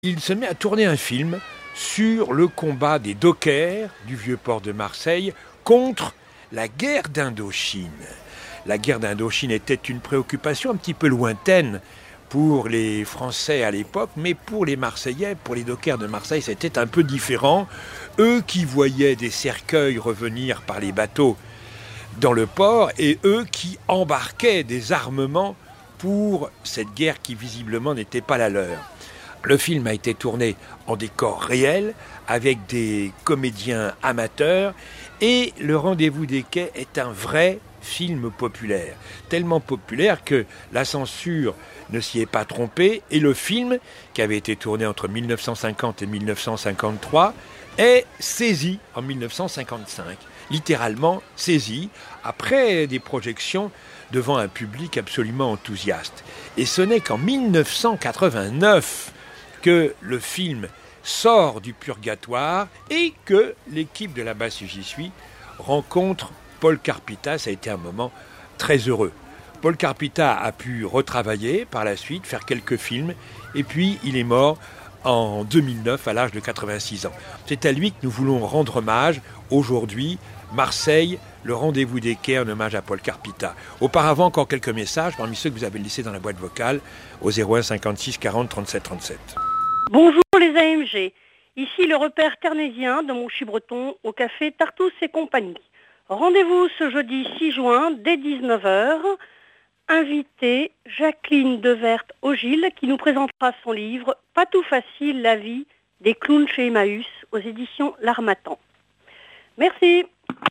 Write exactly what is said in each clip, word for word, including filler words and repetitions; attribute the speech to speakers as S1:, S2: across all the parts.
S1: Il se met à tourner un film sur le combat des dockers du vieux port de Marseille contre la guerre d'Indochine. La guerre d'Indochine était une préoccupation un petit peu lointaine pour les Français à l'époque, mais pour les Marseillais, pour les dockers de Marseille, c'était un peu différent. Eux qui voyaient des cercueils revenir par les bateaux dans le port et eux qui embarquaient des armements pour cette guerre qui visiblement n'était pas la leur. Le film a été tourné en décor réel avec des comédiens amateurs et Le Rendez-vous des quais est un vrai film populaire. Tellement populaire que la censure ne s'y est pas trompée et le film, qui avait été tourné entre mille neuf cent cinquante et mille neuf cent cinquante-trois, est saisi en mille neuf cent cinquante-cinq. Littéralement saisi après des projections devant un public absolument enthousiaste. Et ce n'est qu'en mille neuf cent quatre-vingt-neuf que le film sort du purgatoire et que l'équipe de Là-bas si j'y suis rencontre Paul Carpita. Ça a été un moment très heureux. Paul Carpita a pu retravailler par la suite, faire quelques films, et puis il est mort en deux mille neuf à l'âge de quatre-vingt-six ans. C'est à lui que nous voulons rendre hommage aujourd'hui. Marseille, Le Rendez-vous des quais, en hommage à Paul Carpita. Auparavant, encore quelques messages parmi ceux que vous avez laissés dans la boîte vocale au zéro un cinquante-six quarante trente-sept trente-sept.
S2: Bonjour les A M G, ici le repère ternésien de Monchy-Breton au café Tartous et compagnie. Rendez-vous ce jeudi six juin dès dix-neuf heures. Invité Jacqueline Devert-Ogil qui nous présentera son livre « Pas tout facile, la vie des clowns chez Emmaüs » aux éditions L'Harmattan. Merci.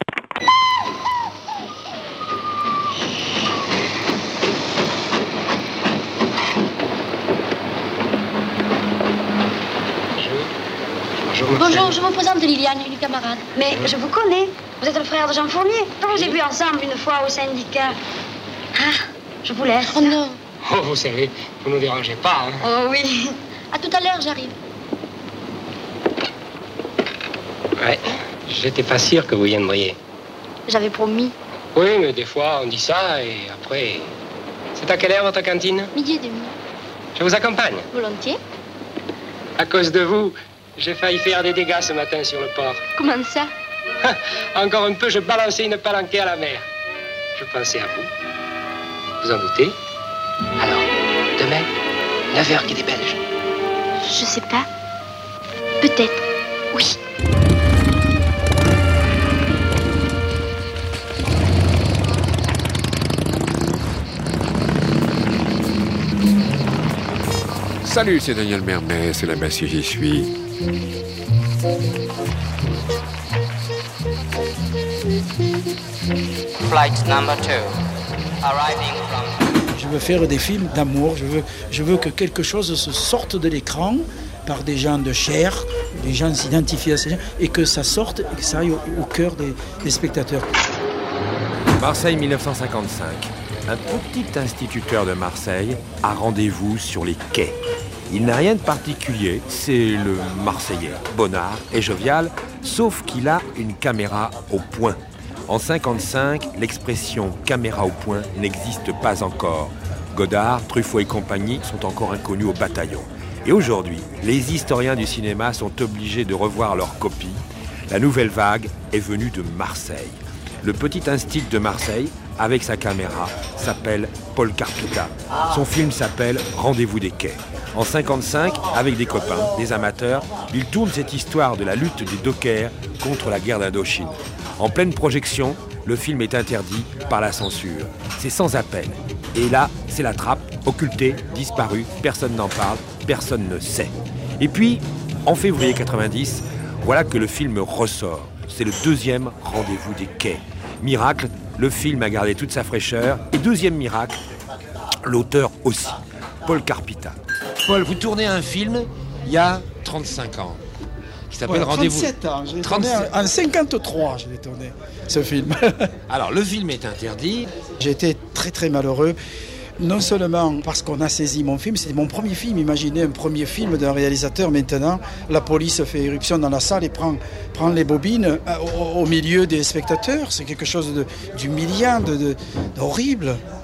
S3: Bonjour, Bonjour, je vous présente Liliane, une camarade. Mais mmh. je vous connais. Vous êtes le frère de Jean Fournier. On vous a vu ensemble une fois au syndicat. Ah, je vous laisse.
S4: Oh non. Oh, vous savez, vous ne nous dérangez pas. Hein.
S3: Oh oui. À tout à l'heure, j'arrive.
S4: Ouais, j'étais pas sûr que vous viendriez.
S3: J'avais promis.
S4: Oui, mais des fois, on dit ça et après... C'est à quelle heure, votre cantine?
S3: Midi et demi.
S4: Je vous accompagne.
S3: Volontiers.
S4: À cause de vous, j'ai failli faire des dégâts ce matin sur le port.
S3: Comment ça?
S4: Encore un peu, je balançais une palanquée à la mer. Je pensais à vous. Vous en doutez? Alors, demain, neuf heures, quai des Belges.
S3: Je sais pas. Peut-être. Oui.
S5: Salut, c'est Daniel Mermet, c'est Là-bas si j'y suis.
S6: Flight number two, arriving from...
S7: Je veux faire des films d'amour, je veux, je veux que quelque chose se sorte de l'écran par des gens de chair, les gens s'identifient à ces gens, et que ça sorte et que ça aille au, au cœur des, des spectateurs.
S1: Marseille mille neuf cent cinquante-cinq. Un petit instituteur de Marseille a rendez-vous sur les quais. Il n'a rien de particulier, c'est le Marseillais, bonnard et jovial, sauf qu'il a une caméra au point. En cinquante-cinq, l'expression « caméra au point » n'existe pas encore. Godard, Truffaut et compagnie sont encore inconnus au bataillon. Et aujourd'hui, les historiens du cinéma sont obligés de revoir leur copie. La nouvelle vague est venue de Marseille. Le petit instit de Marseille, avec sa caméra, s'appelle Paul Carpita. Son film s'appelle Rendez-vous des quais. En cinquante-cinq, avec des copains, des amateurs, il tourne cette histoire de la lutte des dockers contre la guerre d'Indochine. En pleine projection, le film est interdit par la censure. C'est sans appel. Et là, c'est la trappe, occultée, disparue, personne n'en parle, personne ne sait. Et puis, en février quatre-vingt-dix, voilà que le film ressort. C'est le deuxième Rendez-vous des quais. Miracle, le film a gardé toute sa fraîcheur. Et deuxième miracle, l'auteur aussi, Paul Carpita. Paul, vous tournez un film il y a trente-cinq ans, qui s'appelle
S7: ouais,
S1: Rendez-vous...
S7: trente-sept ans, je l'ai tourné en cinquante-trois, je l'ai tourné, ce film.
S1: Alors, le film est interdit.
S7: J'ai été très très malheureux, non seulement parce qu'on a saisi mon film, c'est mon premier film, imaginez un premier film d'un réalisateur maintenant, la police fait éruption dans la salle et prend, prend les bobines au, au milieu des spectateurs, c'est quelque chose de, d'humiliant, de, de, d'horrible.